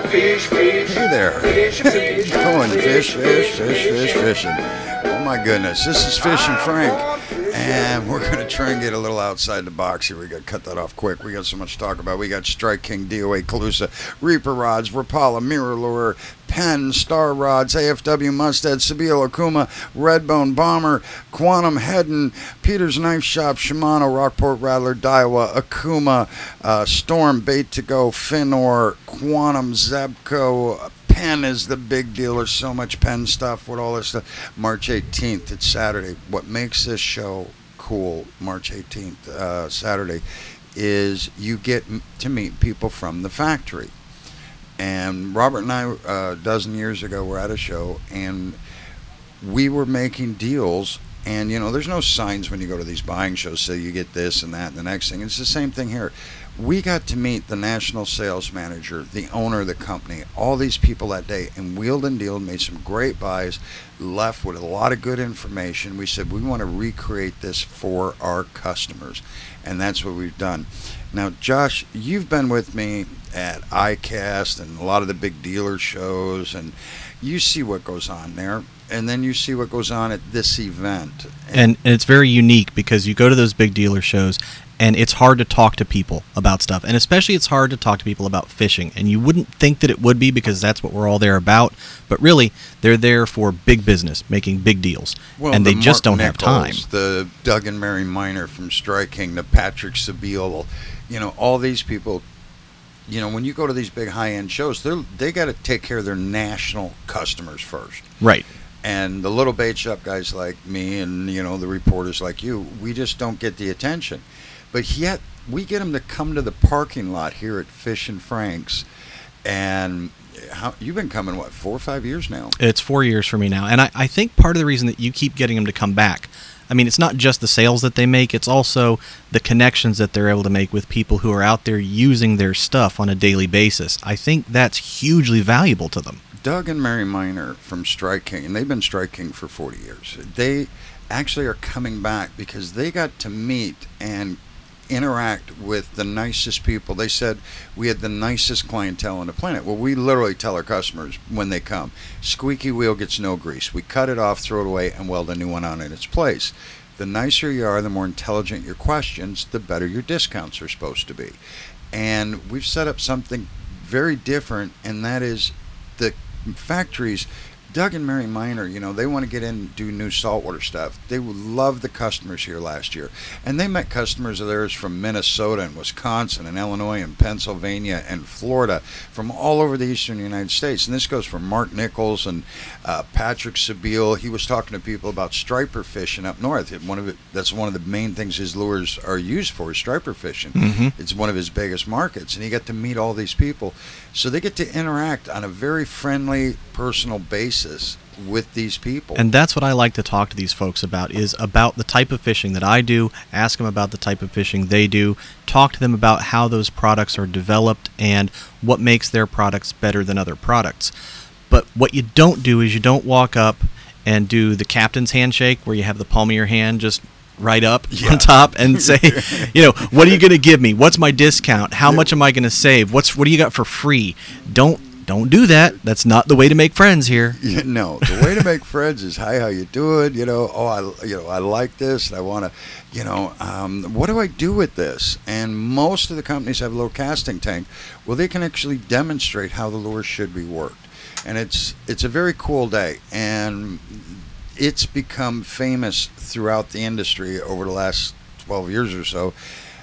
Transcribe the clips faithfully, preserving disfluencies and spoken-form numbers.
Fish, fish. Hey there. Fish, fish. Going fish, fish, fish, fish, fishing. Oh my goodness, this is Fishing Frank, and we're going to try and get a little outside the box here. We got to cut that off quick. We got so much to talk about. We got Strike King, D O A, Calusa, Reaper Rods, Rapala, Mirror Lure, Penn, Star Rods, A F W, Mustad, Sebile, Okuma, Redbone, Bomber, Quantum, Hedden, Peter's Knife Shop, Shimano, Rockport Rattler, Daiwa, Okuma, uh, Storm, Bait to Go, Finor, Quantum, Zebco, Penn is the big deal. There's so much Penn stuff with all this stuff. March eighteenth, it's Saturday. What makes this show cool, March eighteenth, uh, Saturday, is you get m- to meet people from the factory. And Robert and I, uh, a dozen years ago, were at a show, and we were making deals. And, you know, there's no signs when you go to these buying shows, so you get this and that and the next thing. It's the same thing here. We got to meet the national sales manager, the owner of the company, all these people that day, and wheeled and dealed, made some great buys, left with a lot of good information. We said, we want to recreate this for our customers, and that's what we've done. Now, Josh, you've been with me at I CAST and a lot of the big dealer shows, and you see what goes on there, and then you see what goes on at this event. And, and it's very unique because you go to those big dealer shows, and it's hard to talk to people about stuff. And especially it's hard to talk to people about fishing. And you wouldn't think that it would be because that's what we're all there about. But really, they're there for big business, making big deals. Well, and the they just Mark don't have time. Nichols, the Doug and Mary Miner from Strike King, the Patrick Sebile, you know, all these people, you know, when you go to these big high-end shows, they they got to take care of their national customers first. Right. And the little bait shop guys like me and, you know, the reporters like you, we just don't get the attention. But yet, we get them to come to the parking lot here at Fishing Frank's. And how, you've been coming, what, four or five years now? It's four years for me now. And I, I think part of the reason that you keep getting them to come back, I mean, it's not just the sales that they make, it's also the connections that they're able to make with people who are out there using their stuff on a daily basis. I think that's hugely valuable to them. Doug and Mary Miner from Strike King, and they've been Strike King for forty years. They actually are coming back because they got to meet and interact with the nicest people. They said we had the nicest clientele on the planet. Well, we literally tell our customers when they come, squeaky wheel gets no grease. We cut it off, throw it away, and weld a new one on in its place. The nicer you are, the more intelligent your questions, the better your discounts are supposed to be. And we've set up something very different, and that is the factories. Doug and Mary Miner, you know, they want to get in and do new saltwater stuff. They love the customers here last year. And they met customers of theirs from Minnesota and Wisconsin and Illinois and Pennsylvania and Florida, from all over the eastern United States. And this goes for Mark Nichols and uh, Patrick Sebile. He was talking to people about striper fishing up north. One of it, that's one of the main things his lures are used for, is striper fishing. Mm-hmm. It's one of his biggest markets. And he got to meet all these people. So they get to interact on a very friendly, personal basis with these people. And that's what I like to talk to these folks about, is about the type of fishing that I do, ask them about the type of fishing they do, talk to them about how those products are developed and what makes their products better than other products. But what you don't do is you don't walk up and do the captain's handshake where you have the palm of your hand just right up yeah. on top and say, you know, what are you going to give me? What's my discount? How much am I going to save? What's what do you got for free? Don't don't do that. That's not the way to make friends here. Yeah, no, the way to make friends is, hi, how you doing? You know, oh, I, you know, I like this, and I want to, you know, um, what do I do with this? And most of the companies have a little casting tank. Well, they can actually demonstrate how the lure should be worked, and it's it's a very cool day, and it's become famous throughout the industry over the last twelve years or so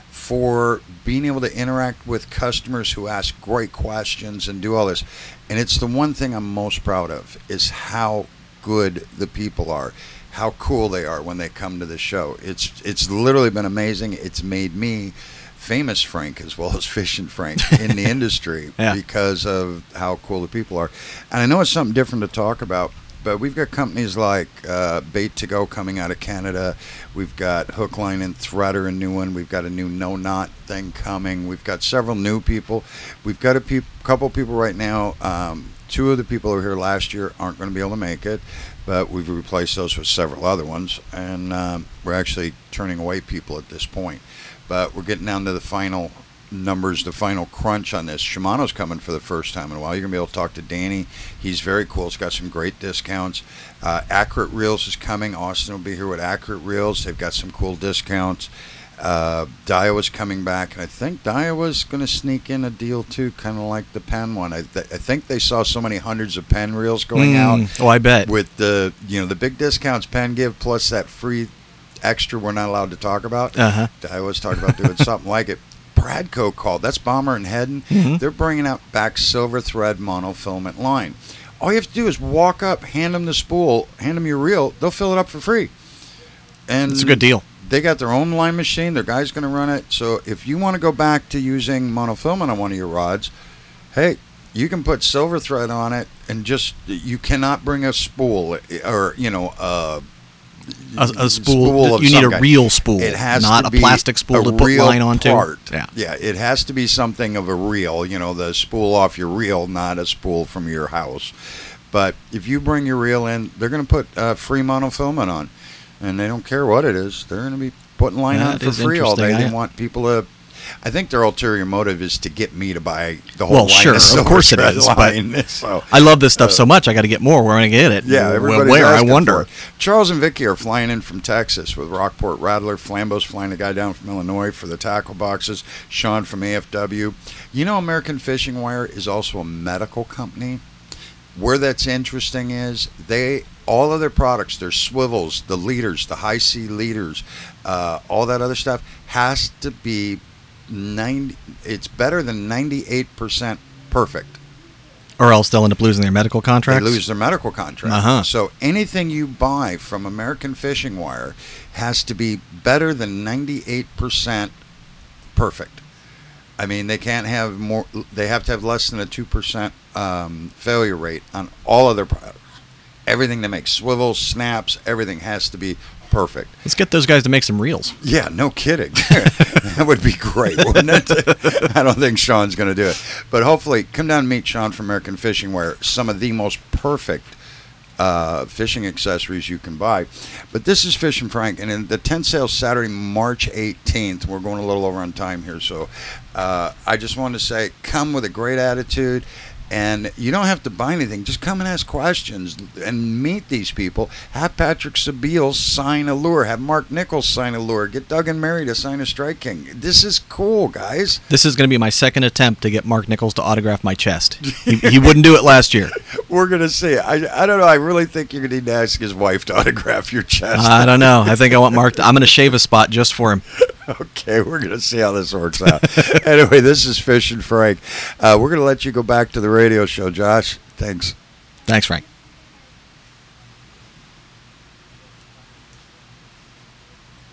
for being able to interact with customers who ask great questions and do all this. And it's the one thing I'm most proud of, is how good the people are, how cool they are when they come to the show. It's it's literally been amazing. It's made me famous Frank as well as Fishing Frank in the industry yeah. because of how cool the people are. And I know it's something different to talk about, but we've got companies like uh, Bait to Go coming out of Canada. We've got Hook, Line, and Threader, a new one. We've got a new No Knot thing coming. We've got several new people. We've got a pe- couple people right now. Um, two of the people who were here last year aren't going to be able to make it, but we've replaced those with several other ones, and um, we're actually turning away people at this point. But we're getting down to the final numbers, the final crunch on this. Shimano's coming for the first time in a while. You're going to be able to talk to Danny. He's very cool. He's got some great discounts. Uh, Accurate Reels is coming. Austin will be here with Accurate Reels. They've got some cool discounts. Uh, Daiwa's coming back, and I think Daiwa's going to sneak in a deal too, kind of like the Penn one. I, th- I think they saw so many hundreds of Penn reels going Mm, out. oh, I bet. With the you know the big discounts Penn give, plus that free extra we're not allowed to talk about. Uh-huh. Daiwa's talking about doing something like it. Pradco called. That's Bomber and Hedden. Mm-hmm. They're bringing out back silver thread monofilament line. All you have to do is walk up, hand them the spool, hand them your reel. They'll fill it up for free. And It's a good deal. they got their own line machine. Their guy's going to run it. So if you want to go back to using monofilament on one of your rods, hey, you can put silver thread on it, and just you cannot bring a spool or you know a, A, a spool. of you need some a kind. real spool, It has not to a be plastic spool a to put real line onto. part. Yeah. yeah, it has to be something of a reel. You know, the spool off your reel, not a spool from your house. But if you bring your reel in, they're going to put uh, free monofilament on, and they don't care what it is. They're going to be putting line That on for is free all day. interesting. They I- want people to. I think their ulterior motive is to get me to buy the whole Well, line sure, of of silver course it thread is, but- line. So, I love this stuff so much. I got to get more. Where am I going to get it? yeah, Wh- everybody's Where? I asking wonder. for it. Charles and Vicky are flying in from Texas with Rockport Rattler. Flambeau's flying a guy down from Illinois for the tackle boxes. Sean from A F W. You know, American Fishing Wire is also a medical company. Where that's interesting is they all of their products, their swivels, the leaders, the high C leaders, uh, all that other stuff has to be ninety. It's better than ninety-eight percent perfect. Or else they'll end up losing their medical contracts. They lose their medical contract. Uh-huh. So anything you buy from American Fishing Wire has to be better than ninety-eight percent perfect. I mean, they can't have more. They have to have less than a two percent um, failure rate on all of their products. Everything they make, swivels, snaps, everything has to be perfect. Let's get those guys to make some reels. Yeah, no kidding. That would be great, wouldn't it? I don't think Sean's going to do it. But hopefully, come down and meet Sean from American Fishing Wire. Some of the most perfect uh, fishing accessories you can buy. But this is Fish and Frank, and in the tent sale Saturday, March eighteenth. We're going a little over on time here, so uh, I just wanted to say, come with a great attitude. And you don't have to buy anything. Just come and ask questions and meet these people. Have Patrick Sebile sign a lure. Have Mark Nichols sign a lure. Get Doug and Mary to sign a Strike King. This is cool, guys. This is going to be my second attempt to get Mark Nichols to autograph my chest. He, he wouldn't do it last year. We're going to see. I, I don't know. I really think you're going to need to ask his wife to autograph your chest. I don't know. I think I want Mark. To, I'm going to shave a spot just for him. Okay, we're going to see how this works out. Anyway, this is Fish and Frank. Uh, we're going to let you go back to the radio show, Josh. Thanks. Thanks, Frank.